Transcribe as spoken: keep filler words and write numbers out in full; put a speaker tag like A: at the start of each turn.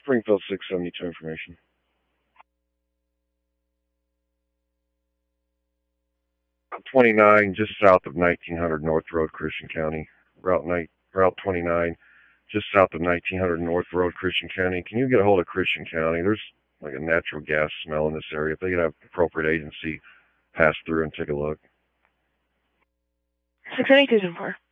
A: Springfield six seventy-two information. twenty-nine, just south of nineteen hundred North Road, Christian County. Route night, Route twenty-nine, just south of nineteen hundred North Road, Christian County. Can you get a hold of Christian County? There's like a natural gas smell in this area. If they could have appropriate agency pass through and take a look.
B: six seventy-two is in four.